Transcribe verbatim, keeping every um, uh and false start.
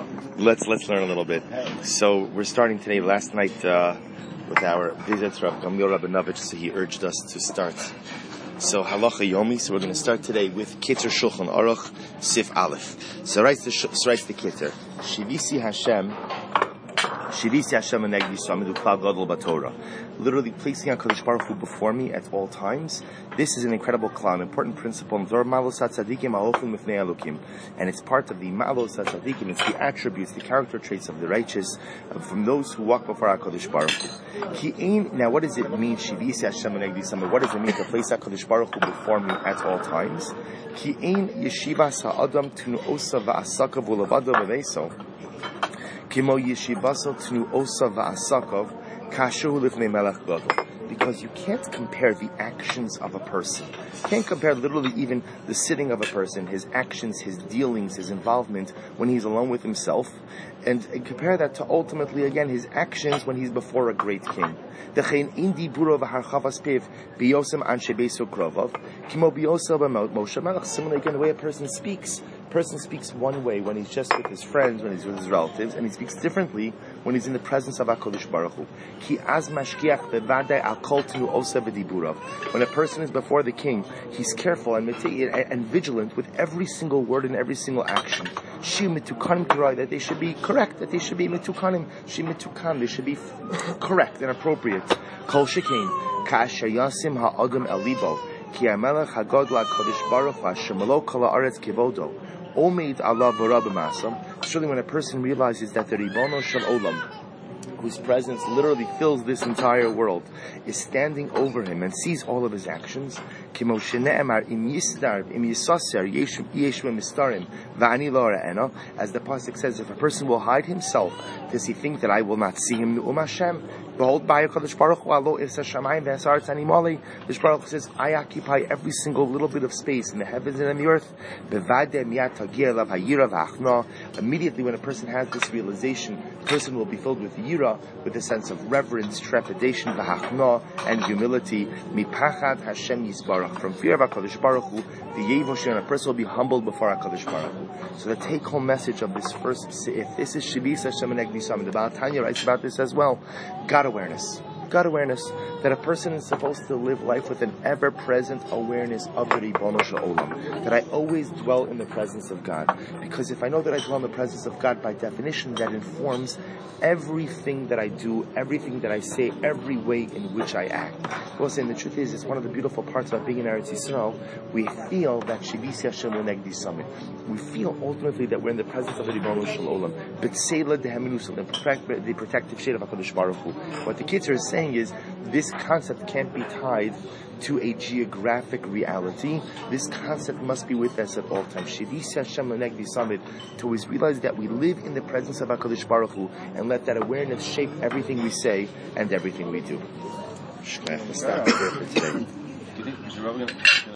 let's let's learn a little bit. So we're starting today. Last night uh, with our visit, Rav Gamliel Rabinovich, so he urged us to start. So halacha yomi. So we're going to start today with Kitzur Shulchan Aruch Sif Aleph. So writes the so writes the Kitzur. Shivisi Hashem. Shivisi Hashem anegdi samidu klal gadol b'Torah. Literally placing HaKadosh Baruch Hu before me at all times. This is an incredible klal, an important principle. And it's part of the malos hatzadikim. It's the attributes, the character traits of the righteous, uh, from those who walk before HaKadosh Baruch Hu. He ain't, now what does it mean, Shivisi Hashem anegdi samidu? What does it mean to place HaKadosh Baruch Hu before me at all times? Ki ein yeshivas ha'adam tnu'osa va'asakav u'levado b'veiso. Kimo yeshivaso tnu osa va'asakov kashu lifnei melech gadol. Because you can't compare the actions of a person. You can't compare literally even the sitting of a person, his actions, his dealings, his involvement when he's alone with himself, and, and compare that to ultimately, again, his actions when he's before a great king. Similarly, again, the way a person speaks, a person speaks one way when he's just with his friends, when he's with his relatives, and he speaks differently when he's in the presence of HaKadosh Baruch Hu. When a person is before the king, he's careful and, and vigilant with every single word and every single action. That they should be correct, that they should be mitukanim, she mitukan, they should be correct and appropriate. Kol shekain, ka'asher yasim ha'adam el libo, ki ha'melech hagadol HaKadosh Baruch Hu ha'shemelo kol ha'aretz kivodo, omeid Allah v'ra b'masam. Surely when a person realizes that the Ribono Shel Olam, whose presence literally fills this entire world, is standing over him and sees all of his actions. As the pasuk says, if a person will hide himself, does he think that I will not see him? Behold, by HaKadosh Baruch Hu, alo irsa shamayim v'hasar tzanimali. HaKadosh Baruch Hu says, I occupy every single little bit of space in the heavens and in the earth. Immediately when a person has this realization, the person will be filled with yira, with a sense of reverence, trepidation, v'hachna, and humility. Mipachad Hashem yisbarach. From fear of HaKadosh Baruch Hu, the yevosh, and a person will be humbled before HaKadosh Baruch Hu. So the take-home message of this first seif, this is Shivisi Hashem anegdi samidu. The Baal Tanya writes about this as well. God awareness. God awareness that a person is supposed to live life with an ever-present awareness of the Ribono Shel Olam. That I always dwell in the presence of God. Because if I know that I dwell in the presence of God, by definition, that informs everything that I do, everything that I say, every way in which I act. Well, saying the truth is, it's one of the beautiful parts about being in Eretz Yisrael. We feel that Shivisi Hashem anegdi samidu. We feel ultimately that we're in the presence of the Ribono Shel Olam. B'tseila deheminusel, the protective shade of HaKadosh Baruch Hu. What the kids are saying is, this concept can't be tied to a geographic reality. This concept must be with us at all times. Shivisi Hashem anegdi samidu, to always realize that we live in the presence of HaKadosh Baruch Hu, and let that awareness shape everything we say and everything we do. Stop here for today.